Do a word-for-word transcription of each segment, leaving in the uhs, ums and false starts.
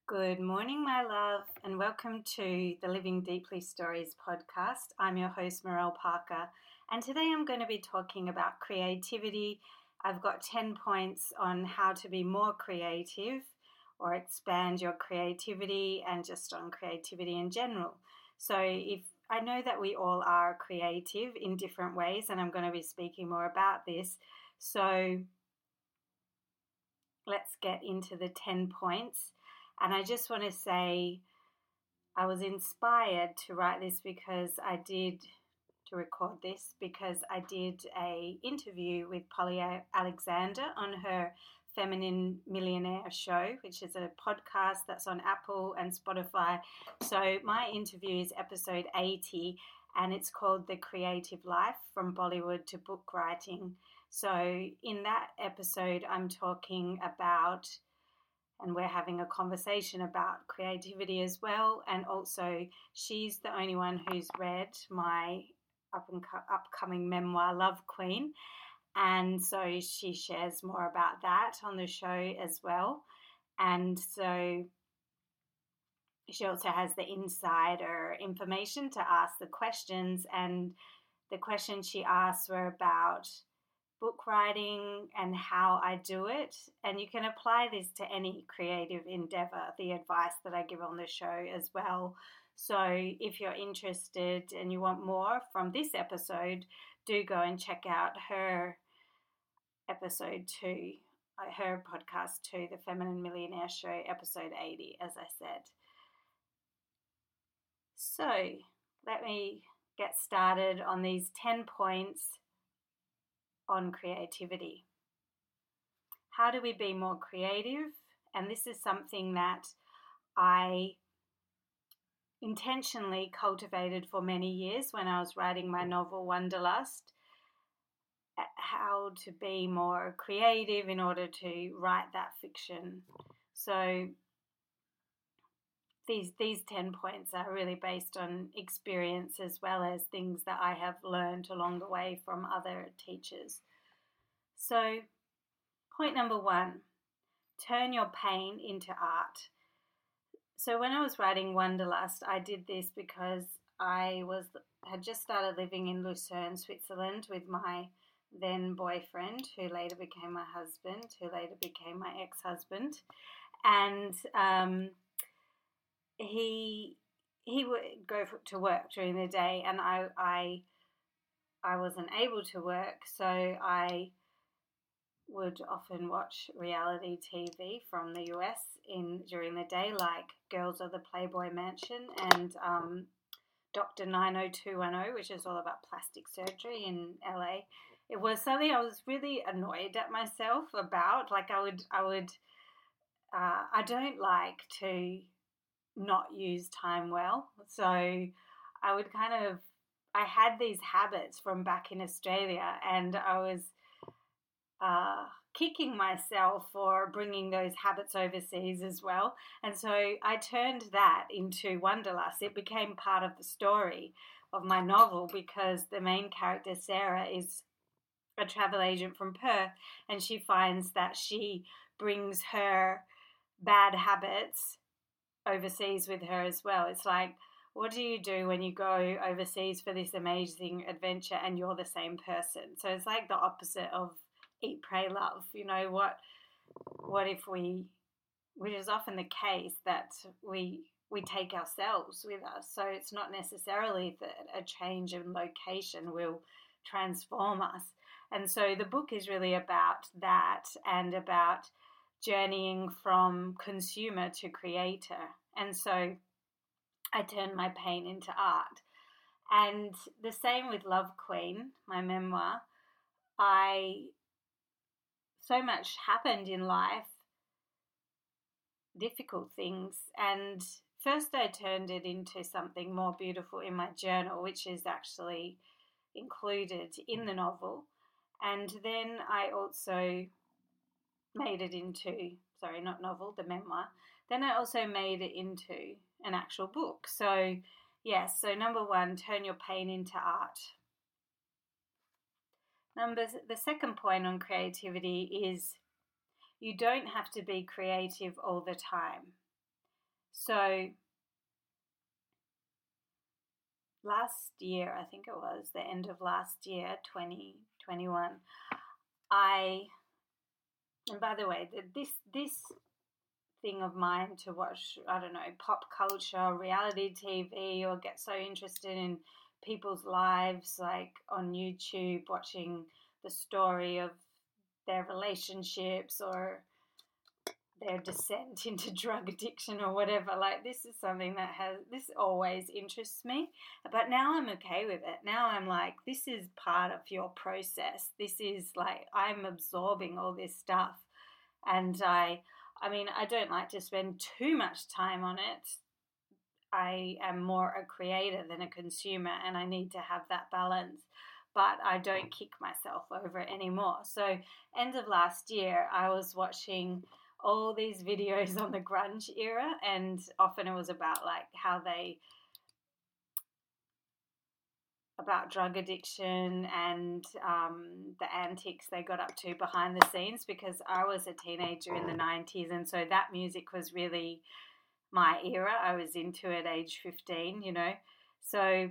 Good morning, my love, and welcome to the Living Deeply Stories podcast. I'm your host, Morelle Parker, and today I'm going to be talking about creativity. I've got ten points on how to be more creative or expand your creativity and just on creativity in general. So, if I know that we all are creative in different ways, and I'm going to be speaking more about this. So, let's get into the ten points. And I just want to say I was inspired to write this because I did, to record this, because I did a interview with Polly Alexander on her Feminine Millionaire show, which is a podcast that's on Apple and Spotify. So my interview is episode eighty, and it's called The Creative Life, From Bollywood to Book Writing. So in that episode, I'm talking about, and we're having a conversation about creativity as well. And also, she's the only one who's read my up and co- upcoming memoir, Love Queen. And so she shares more about that on the show as well. And so she also has the insider information to ask the questions. And the questions she asked were about book writing and how I do it, and you can apply this to any creative endeavor, the advice that I give on the show as well. So if you're interested and you want more from this episode, do go and check out her episode two, her podcast two, the Feminine Millionaire Show, episode eighty, as I said. So let me get started on these ten points on creativity. How do we be more creative? And this is something that I intentionally cultivated for many years when I was writing my novel Wanderlust. How to be more creative in order to write that fiction. So these these ten points are really based on experience as well as things that I have learned along the way from other teachers. So, point number one, turn your pain into art. So when I was writing Wanderlust, I did this because I was had just started living in Lucerne, Switzerland with my then boyfriend, who later became my husband, who later became my ex-husband. And um, he he would go to work during the day, and I I I wasn't able to work, so I would often watch reality T V from the U S in during the day, like Girls of the Playboy Mansion and um, Doctor nine oh two one oh, which is all about plastic surgery in L A. It was something I was really annoyed at myself about. Like I would I would uh, I don't like to not use time well. So I would kind of, I had these habits from back in Australia, and I was uh, kicking myself for bringing those habits overseas as well. And so I turned that into Wanderlust. It became part of the story of my novel because the main character, Sarah, is a travel agent from Perth, and she finds that she brings her bad habits overseas with her as well. It's like, what do you do when you go overseas for this amazing adventure and you're the same person? So it's like the opposite of eat, pray, love. You know, what what if we, which is often the case, that we we take ourselves with us. So it's not necessarily that a change in location will transform us. And so the book is really about that, and about journeying from consumer to creator. And so I turned my pain into art. And the same with Love Queen, my memoir. I, so much happened in life, difficult things. And first I turned it into something more beautiful in my journal, which is actually included in the novel. And then I also made it into, sorry, not novel, the memoir. Then I also made it into an actual book. So, yes, so number one, turn your pain into art. Number, the second point on creativity is you don't have to be creative all the time. So last year, I think it was the end of last year, twenty twenty-one, I, and by the way, this this thing of mine to watch, I don't know, pop culture, reality T V, or get so interested in people's lives, like on YouTube, watching the story of their relationships or their descent into drug addiction or whatever. Like, this is something that has, this always interests me, but now I'm okay with it. Now I'm like, this is part of your process. This is like, I'm absorbing all this stuff, and I, I mean, I don't like to spend too much time on it. I am more a creator than a consumer, and I need to have that balance, but I don't kick myself over it anymore. So end of last year, I was watching all these videos on the grunge era, and often it was about like how they, about drug addiction and um, the antics they got up to behind the scenes, because I was a teenager in the nineties, and so that music was really my era. I was into it age fifteen, you know. So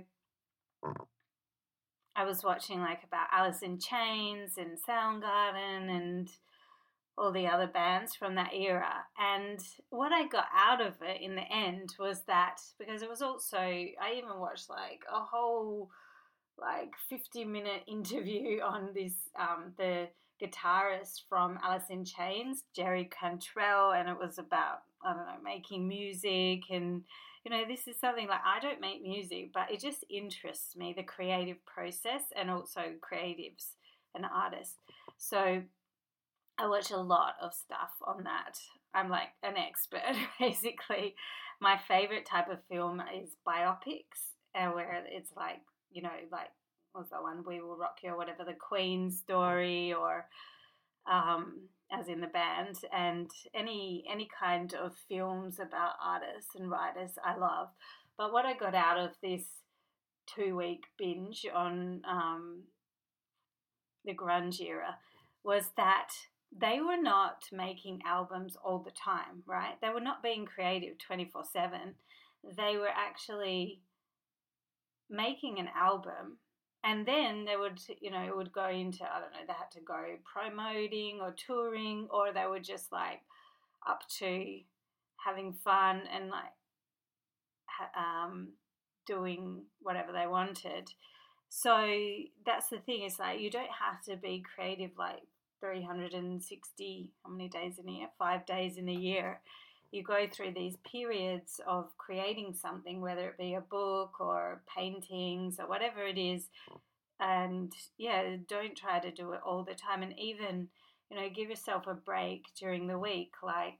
I was watching like about Alice in Chains and Soundgarden and all the other bands from that era. And what I got out of it in the end was that, because it was also, I even watched like a whole like fifty minute interview on this, um, the guitarist from Alice in Chains, Jerry Cantrell, and it was about, I don't know, making music. And, you know, this is something like, I don't make music, but it just interests me, the creative process, and also creatives and artists. So I watch a lot of stuff on that. I'm like an expert, basically. My favorite type of film is biopics, uh, where it's like, you know, like, what's that one, We Will Rock You, or whatever, the Queen story, or um, as in the band, and any any kind of films about artists and writers I love. But what I got out of this two-week binge on um, the grunge era was that they were not making albums all the time, right? They were not being creative twenty-four seven. They were actually making an album, and then they would, you know, it would go into, I don't know, they had to go promoting or touring, or they were just like up to having fun and like um, doing whatever they wanted. So that's the thing, is like, you don't have to be creative like three hundred sixty, how many days in a year? Five days in a year. You go through these periods of creating something, whether it be a book or paintings or whatever it is. And yeah, don't try to do it all the time. And even, you know, give yourself a break during the week. Like,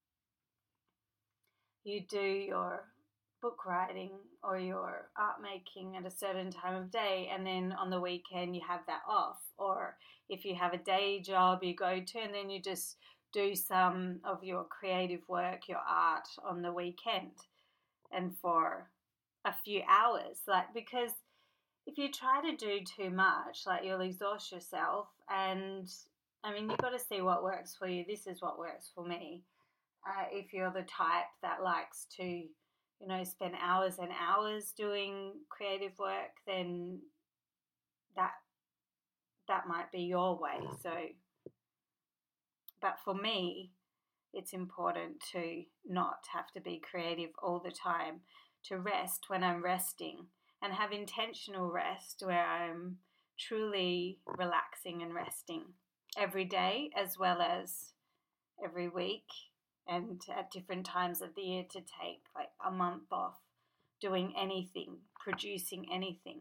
you do your book writing or your art making at a certain time of day, and then on the weekend you have that off. Or if you have a day job you go to, and then you just do some of your creative work, your art, on the weekend, and for a few hours. Like, because if you try to do too much, like, you'll exhaust yourself. And I mean, you've got to see what works for you. This is what works for me. Uh, if you're the type that likes to, you know, spend hours and hours doing creative work, then that that might be your way. So, but for me, it's important to not have to be creative all the time, to rest when I'm resting, and have intentional rest where I'm truly relaxing and resting every day, as well as every week, and at different times of the year, to take like a month off doing anything, producing anything.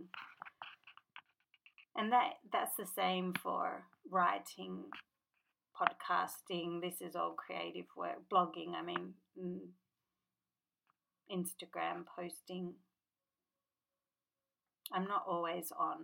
And that that's the same for writing, podcasting. This is all creative work. Blogging, I mean, Instagram posting. I'm not always on.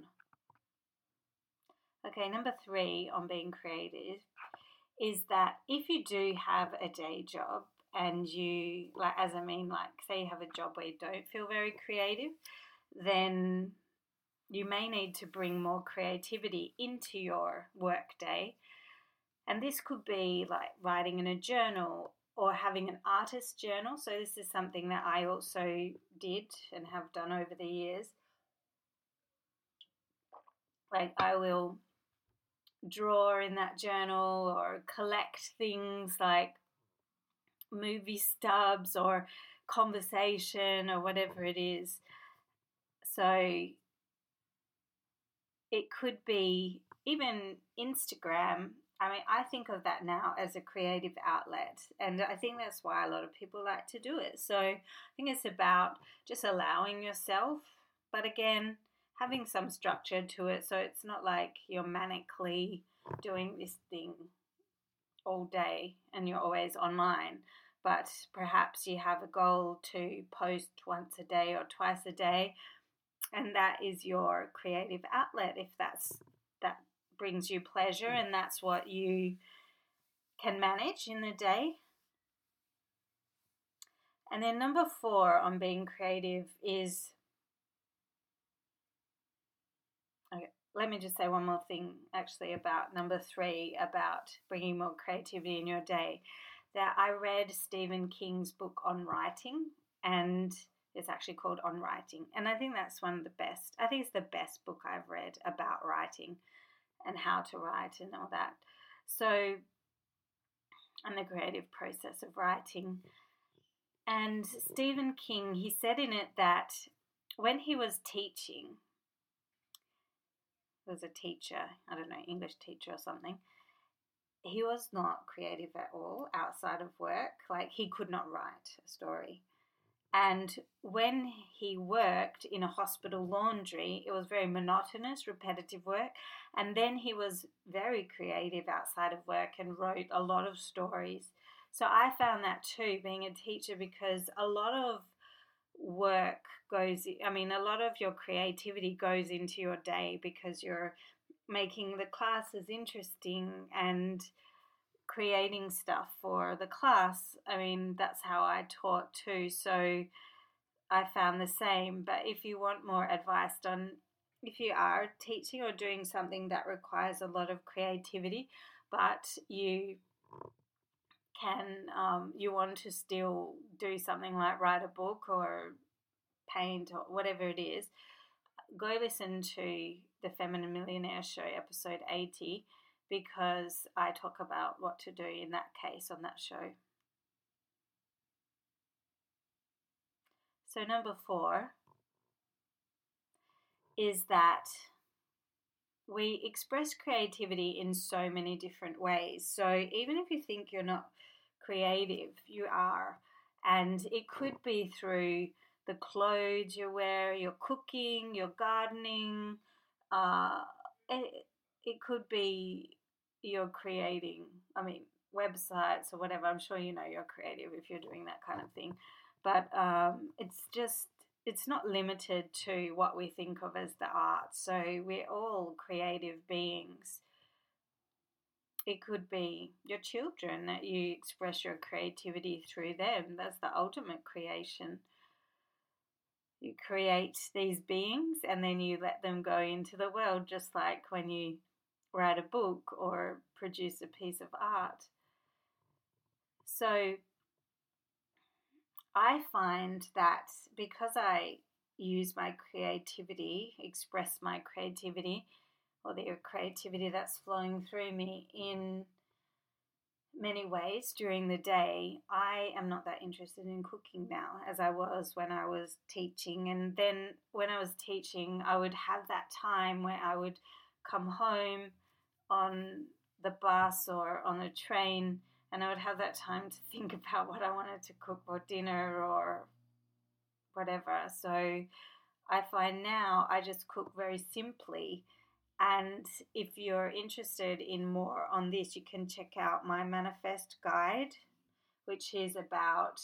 Okay, number three on being creative is that if you do have a day job, and you, like, as I mean, like, say you have a job where you don't feel very creative, then you may need to bring more creativity into your work day. And this could be like writing in a journal, or having an artist journal. So this is something that I also did and have done over the years. Like I will draw in that journal or collect things like movie stubs or conversation or whatever it is. So it could be even Instagram. I mean, I think of that now as a creative outlet, and I think that's why a lot of people like to do it. So I think it's about just allowing yourself, but again, having some structure to it, so it's not like you're manically doing this thing all day and you're always online, but perhaps you have a goal to post once a day or twice a day, and that is your creative outlet if that's that brings you pleasure and that's what you can manage in the day. And then number four on being creative is, okay, let me just say one more thing actually about number three, about bringing more creativity in your day. That I read Stephen King's book on writing, and it's actually called On Writing, and I think that's one of the best, I think it's the best book I've read about writing and how to write and all that. So, and the creative process of writing. And Stephen King, he said in it that when he was teaching, he was a teacher, I don't know, English teacher or something, he was not creative at all outside of work. Like he could not write a story. And when he worked in a hospital laundry, it was very monotonous, repetitive work. And then he was very creative outside of work and wrote a lot of stories. So I found that too, being a teacher, because a lot of work goes, I mean, a lot of your creativity goes into your day because you're making the classes interesting and creating stuff for the class. I mean, that's how I taught too, so I found the same. But if you want more advice on if you are teaching or doing something that requires a lot of creativity, but you can um, you want to still do something like write a book or paint or whatever it is, go listen to the Feminine Millionaire Show episode eighty, because I talk about what to do in that case on that show. So number four is that we express creativity in so many different ways. So even if you think you're not creative, you are. And it could be through the clothes you wear, your cooking, your gardening. Uh, it, it could be you're creating, I mean, websites or whatever. I'm sure you know you're creative if you're doing that kind of thing. But um, it's just, it's not limited to what we think of as the arts. So we're all creative beings. It could be your children, that you express your creativity through them. That's the ultimate creation. You create these beings and then you let them go into the world, just like when you write a book or produce a piece of art. So I find that because I use my creativity, express my creativity, or the creativity that's flowing through me in many ways during the day, I am not that interested in cooking now as I was when I was teaching. And then when I was teaching, I would have that time where I would come home on the bus or on the train, and I would have that time to think about what I wanted to cook for dinner or whatever. So I find now I just cook very simply. And if you're interested in more on this, you can check out my manifest guide, which is about,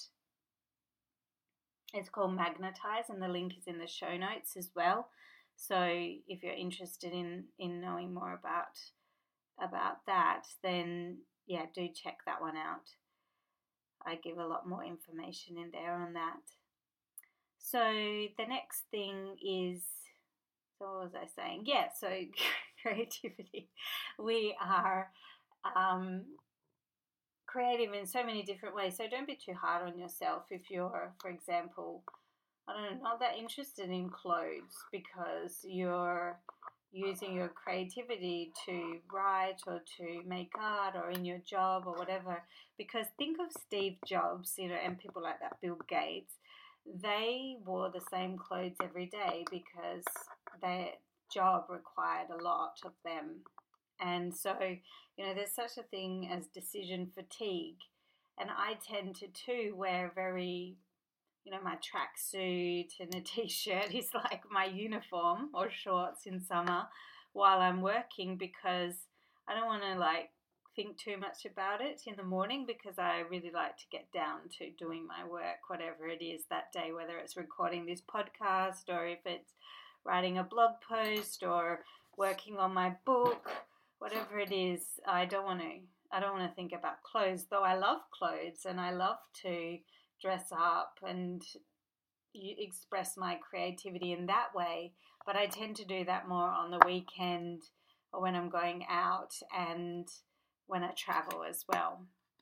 it's called Magnetize, and the link is in the show notes as well. So if you're interested in, in knowing more about about that, then yeah, do check that one out. I give a lot more information in there on that. So the next thing is, so what was I saying? Yeah, so creativity. We are um, creative in so many different ways. So don't be too hard on yourself if you're, for example, I don't know, not that interested in clothes because you're using your creativity to write or to make art or in your job or whatever. Because think of Steve Jobs, you know, and people like that, Bill Gates. They wore the same clothes every day because their job required a lot of them. And so, you know, there's such a thing as decision fatigue. And I tend to too wear very, you know, my tracksuit and a t-shirt is like my uniform, or shorts in summer, while I'm working, because I don't want to like think too much about it in the morning, because I really like to get down to doing my work, whatever it is that day, whether it's recording this podcast or if it's writing a blog post or working on my book, whatever it is. I don't want to I don't want to think about clothes, though I love clothes and I love to dress up and express my creativity in that way, but I tend to do that more on the weekend or when I'm going out and when I travel as well.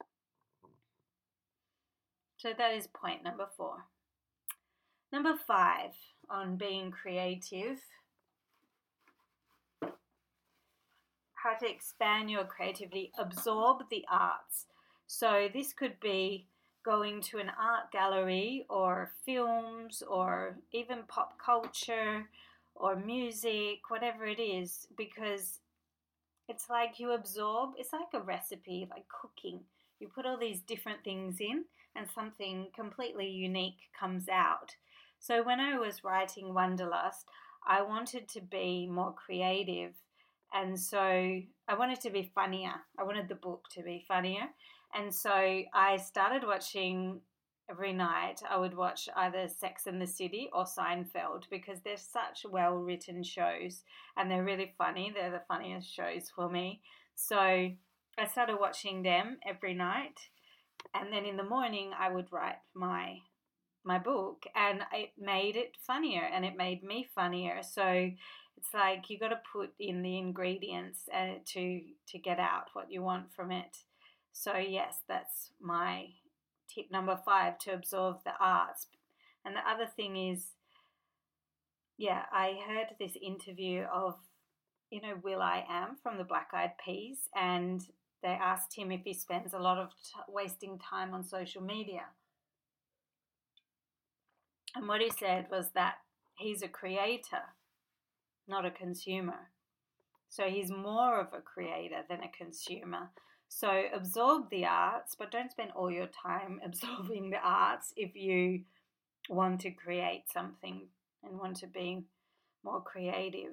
So that is point number four. Number five on being creative: how to expand your creativity, absorb the arts. So this could be going to an art gallery or films or even pop culture or music, whatever it is, because it's like you absorb, it's like a recipe, like cooking. You put all these different things in and something completely unique comes out. So when I was writing Wanderlust, I wanted to be more creative. And so I wanted to be funnier. I wanted the book to be funnier. And so I started watching every night. I would watch either Sex and the City or Seinfeld, because they're such well-written shows and they're really funny. They're the funniest shows for me. So I started watching them every night. And then in the morning I would write my my book, and it made it funnier and it made me funnier. So it's like you got to put in the ingredients uh, to to get out what you want from it. So yes, that's my tip number five, to absorb the arts. And the other thing is, yeah, I heard this interview of, you know, will.i.am from the Black Eyed Peas, and they asked him if he spends a lot of t- wasting time on social media. And what he said was that he's a creator, not a consumer. So he's more of a creator than a consumer. So absorb the arts, but don't spend all your time absorbing the arts if you want to create something and want to be more creative.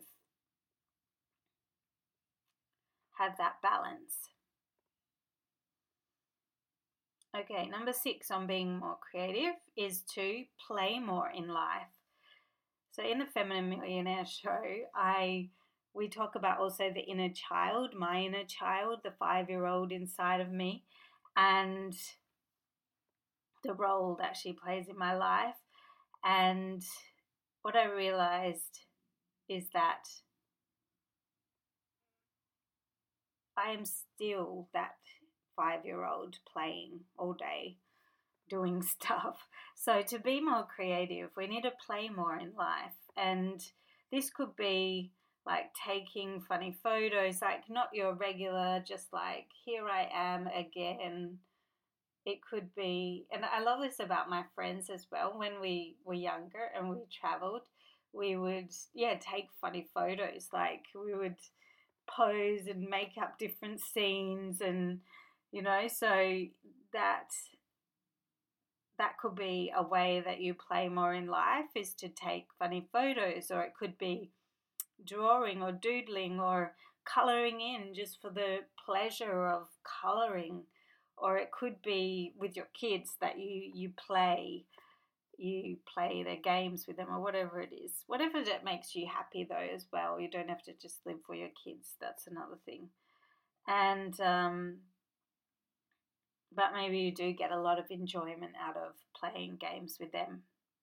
Have that balance. Okay, number six on being more creative is to play more in life. So in the Feminine Millionaire show, I we talk about also the inner child, my inner child, the five-year-old inside of me, and the role that she plays in my life. And what I realized is that I am still that five-year-old playing all day, doing stuff. So to be more creative, we need to play more in life. And this could be like taking funny photos, like not your regular, just like, here I am again. It could be, and I love this about my friends as well, when we were younger and we traveled, we would, yeah, take funny photos. Like we would pose and make up different scenes, and, you know, so that that could be a way that you play more in life, is to take funny photos, or it could be drawing or doodling or colouring in just for the pleasure of colouring, or it could be with your kids that you, you play you play their games with them, or whatever it is. Whatever that makes you happy though as well. You don't have to just live for your kids. That's another thing. And um but maybe you do get a lot of enjoyment out of playing games with them.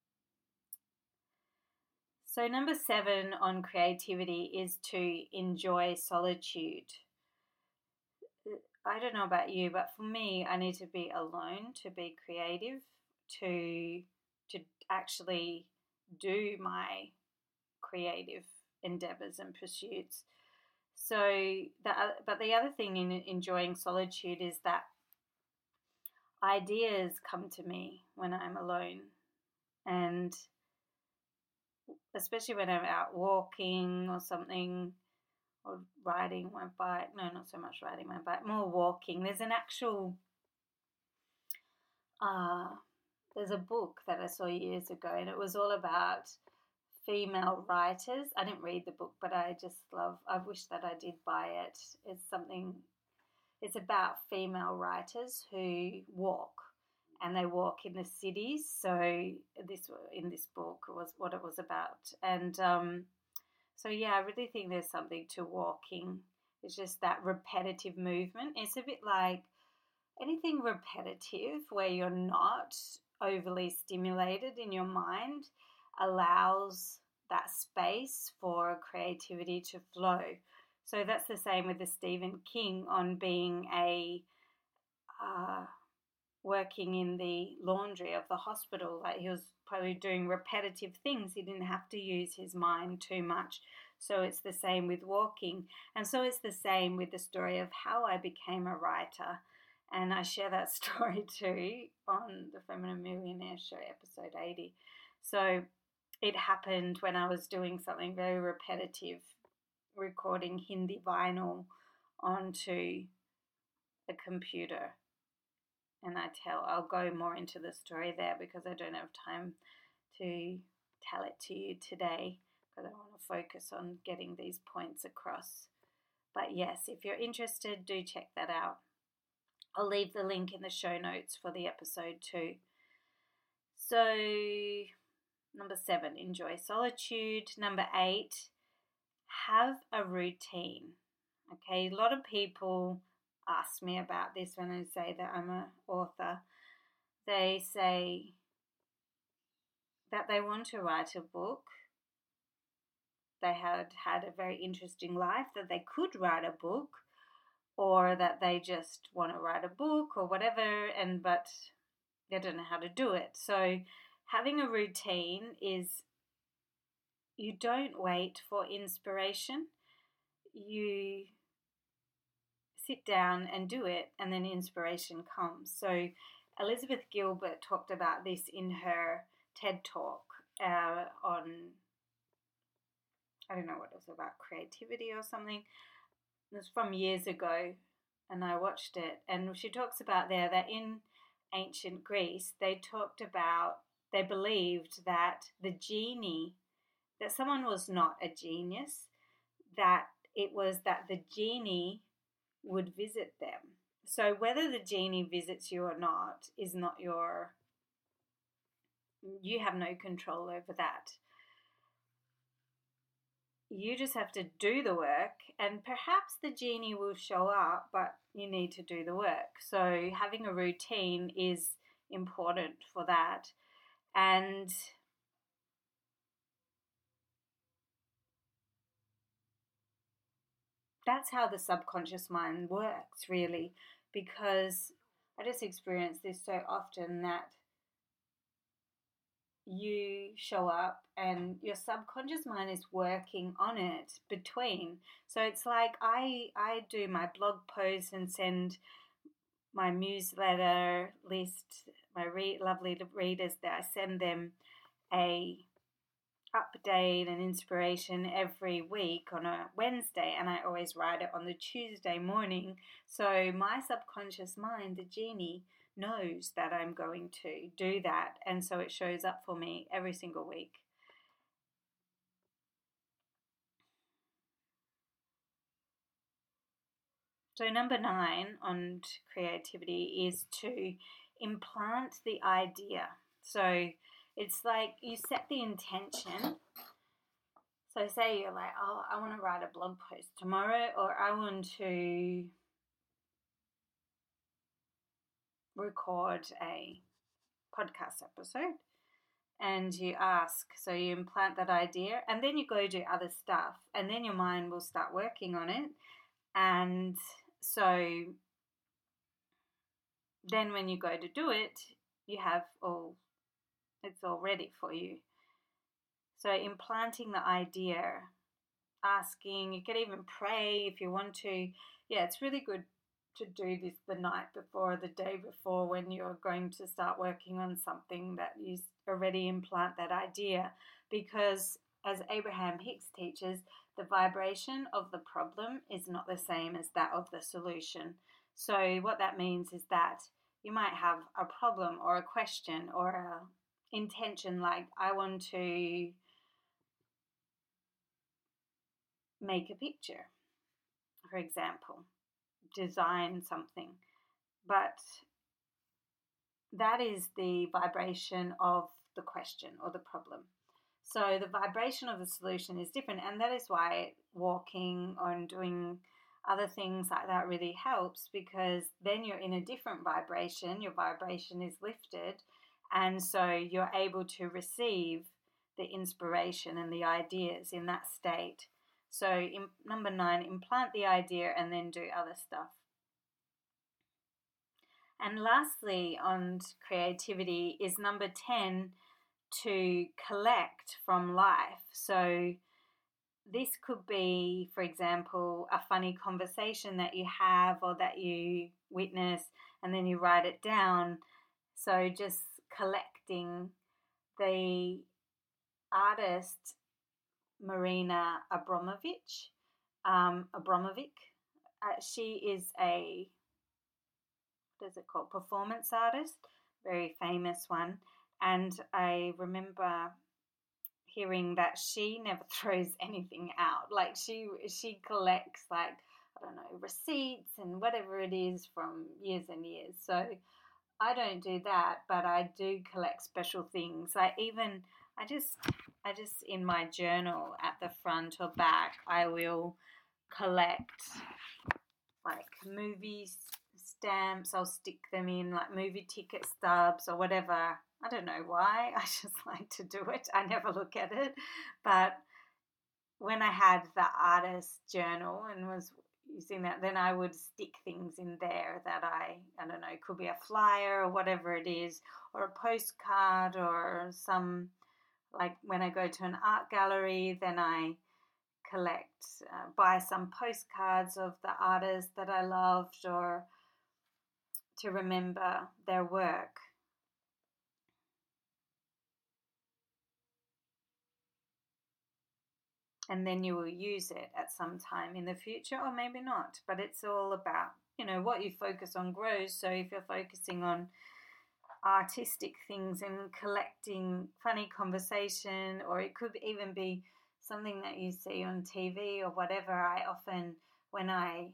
So number seven on creativity is to enjoy solitude. I don't know about you, but for me, I need to be alone to be creative, to to actually do my creative endeavors and pursuits. So, the, but the other thing in enjoying solitude is that ideas come to me when I'm alone, and especially when I'm out walking or something, or riding my bike. No, not so much riding my bike, more walking. There's an actual, uh, there's a book that I saw years ago, and it was all about female writers. I didn't read the book, but I just love, I wish that I did buy it. It's something, it's about female writers who walk, and they walk in the cities. So this, in this book, was what it was about. And um, so, yeah, I really think there's something to walking. It's just that repetitive movement. It's a bit like anything repetitive where you're not overly stimulated in your mind allows that space for creativity to flow. So that's the same with the Stephen King on being a uh, working in the laundry of the hospital. Like, he was probably doing repetitive things. He didn't have to use his mind too much. So it's the same with walking. And so it's the same with the story of how I became a writer. And I share that story too on the Feminine Millionaire Show, episode eighty. So it happened when I was doing something very repetitive, recording Hindi vinyl onto a computer. And I tell, I'll go more into the story there because I don't have time to tell it to you today, because I want to focus on getting these points across. But yes, if you're interested, do check that out. I'll leave the link in the show notes for the episode too. So, number seven, enjoy solitude. Number eight, have a routine. Okay, a lot of people ask me about this when I say that I'm an author. They say that they want to write a book. They had had a very interesting life, that they could write a book, or that they just want to write a book or whatever, and but they don't know how to do it. So having a routine is, you don't wait for inspiration. You sit down and do it, and then inspiration comes. So Elizabeth Gilbert talked about this in her TED Talk uh, on, I don't know what it was about, creativity or something. It was from years ago, and I watched it. And she talks about there that in ancient Greece, they talked about, they believed that the genie, that someone was not a genius, that it was that the genie would visit them. So whether the genie visits you or not is not your, you have no control over that. You just have to do the work, and perhaps the genie will show up, but you need to do the work. So having a routine is important for that. And that's how the subconscious mind works, really, because I just experience this so often that you show up and your subconscious mind is working on it between. So it's like I I do my blog posts and send my newsletter list, my re- lovely readers, that I send them a update and inspiration every week on a Wednesday, and I always write it on the Tuesday morning. So my subconscious mind, the genie, knows that I'm going to do that, and so it shows up for me every single week. So number nine on creativity is to implant the idea. So it's like you set the intention. So say you're like, oh, I want to write a blog post tomorrow, or I want to record a podcast episode. And you ask, so you implant that idea, and then you go do other stuff, and then your mind will start working on it. And so then when you go to do it, you have all, it's all ready for you. So implanting the idea, asking, you can even pray if you want to. Yeah, it's really good to do this the night before or the day before when you're going to start working on something, that you already implant that idea, because as Abraham Hicks teaches, the vibration of the problem is not the same as that of the solution. So what that means is that you might have a problem or a question or a intention, like I want to make a picture, for example, design something, but that is the vibration of the question or the problem. So the vibration of the solution is different, and that is why walking and doing other things like that really helps, because then you're in a different vibration, your vibration is lifted, and so you're able to receive the inspiration and the ideas in that state. So in, number nine, implant the idea and then do other stuff. And lastly, on creativity is number ten, to collect from life. So this could be, for example, a funny conversation that you have or that you witness, and then you write it down. So just collecting. The artist Marina Abramovic, um, Abramovic, uh, she is a, what is it called, performance artist, very famous one. And I remember hearing that she never throws anything out. Like she she collects, like, I don't know, receipts and whatever it is from years and years. So I don't do that, but I do collect special things. Like even I just I just in my journal at the front or back, I will collect like movie stamps. I'll stick them in like movie ticket stubs or whatever. I don't know why. I just like to do it. I never look at it. But when I had the artist journal and was using that, then I would stick things in there that I, I don't know, it could be a flyer or whatever it is, or a postcard or some, like when I go to an art gallery, then I collect, uh, buy some postcards of the artists that I loved or to remember their work. And then you will use it at some time in the future, or maybe not. But it's all about, you know, what you focus on grows. So if you're focusing on artistic things and collecting funny conversation, or it could even be something that you see on T V or whatever. I often, when I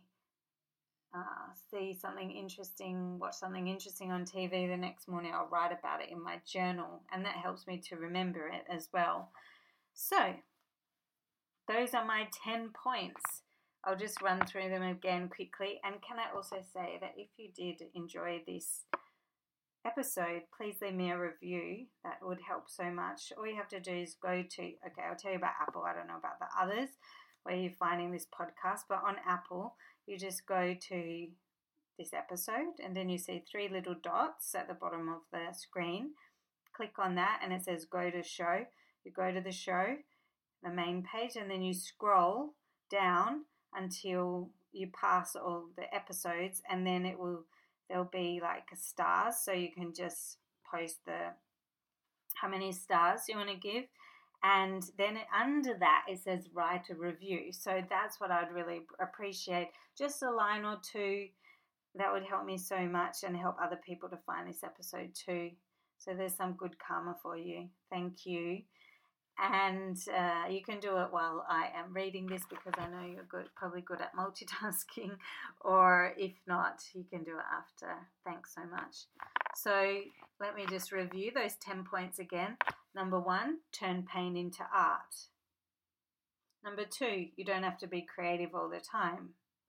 uh, see something interesting, watch something interesting on T V, the next morning I'll write about it in my journal, and that helps me to remember it as well. So those are my ten points. I'll just run through them again quickly. And can I also say that if you did enjoy this episode, please leave me a review. That would help so much. All you have to do is go to, okay, I'll tell you about Apple. I don't know about the others where you're finding this podcast, but on Apple, you just go to this episode and then you see three little dots at the bottom of the screen. Click on that and it says go to show. You go to the show, the main page, and then you scroll down until you pass all the episodes, and then it will there'll be like stars, so you can just post the how many stars you want to give, and then under that it says write a review. So that's what I'd really appreciate, just a line or two. That would help me so much and help other people to find this episode too. So there's some good karma for you. Thank you. And uh, you can do it while I am reading this, because I know you're good, probably good at multitasking, or if not, you can do it after. Thanks so much. So let me just review those ten points again. Number one, turn pain into art. Number two, you don't have to be creative all the time.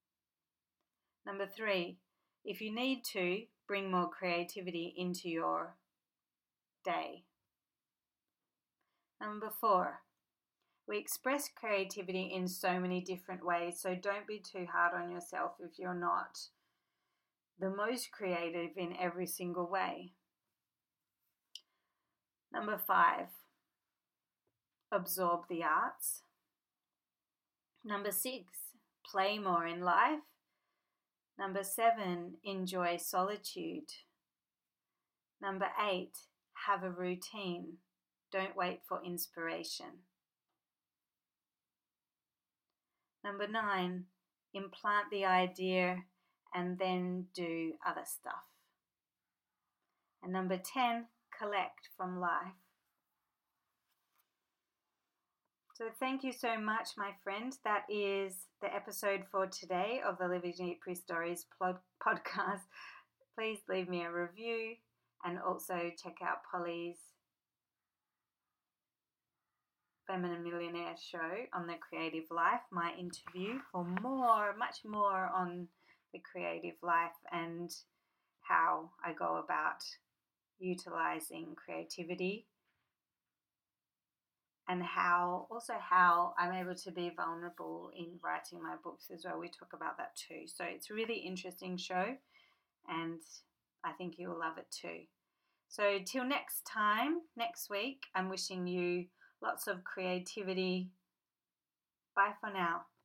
Number three, if you need to, bring more creativity into your day. Number four, we express creativity in so many different ways, so don't be too hard on yourself if you're not the most creative in every single way. Number five, absorb the arts. Number six, play more in life. Number seven, enjoy solitude. Number eight, have a routine. Don't wait for inspiration. Number nine, implant the idea and then do other stuff. And number ten, collect from life. So thank you so much, my friend. That is the episode for today of the Living Deeply Stories podcast. Please leave me a review and also check out Polly's Feminine Millionaire show on the creative life, my interview, for more, much more on the creative life and how I go about utilizing creativity, and how also how I'm able to be vulnerable in writing my books as well. We talk about that too. So it's a really interesting show, and I think you will love it too. So till next time, next week, I'm wishing you lots of creativity. Bye for now.